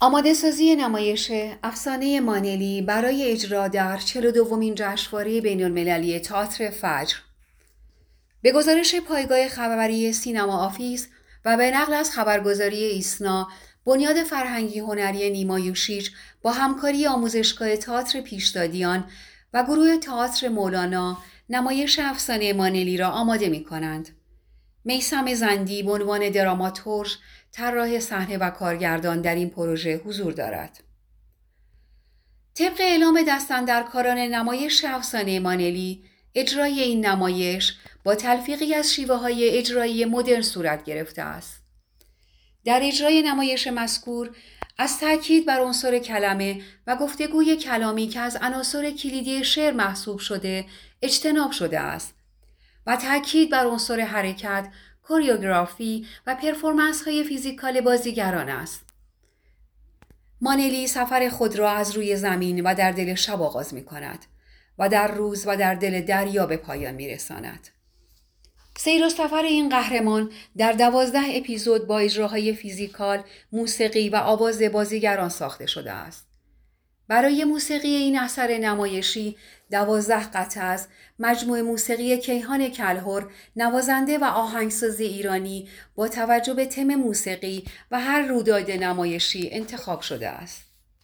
آماده سازی نمایش افسانه مانلی برای اجرا در 42مین جشنواره بین‌المللی تئاتر فجر به گزارش پایگاه خبری سینما آفیس و به نقل از خبرگزاری ایسنا، بنیاد فرهنگی هنری نیما یوشیج با همکاری آموزشگاه تئاتر پیشدادیان و گروه تئاتر مولانا نمایش افسانه مانلی را آماده می‌کنند. میثم زندی به عنوان دراماتورژ، طراح صحنه و کارگردان در این پروژه حضور دارد. طبق اعلام دستاندرکاران نمایش افسانه مانلی، اجرای این نمایش با تلفیقی از شیوه‌های اجرایی مدرن صورت گرفته است. در اجرای نمایش مذکور از تأکید بر عنصر کلمه و گفتگوی کلامی که از عناصر کلیدی شعر محسوب شده اجتناب شده است و تأکید بر عنصر حرکت، کوریوگرافی و پرفورمنس‌های فیزیکال بازیگران است. مانلی سفر خود را از روی زمین و در دل شب آغاز می‌کند و در روز و در دل دریا به پایان می‌رساند. سیر و سفر این قهرمان در 12 اپیزود با اجراهای فیزیکال، موسیقی و آواز بازیگران ساخته شده است. برای موسیقی این اثر نمایشی 12 قطعه از مجموعه موسیقی کیهان کلهر، نوازنده و آهنگساز ایرانی با توجه به تم موسیقی و هر رویداد نمایشی انتخاب شده است.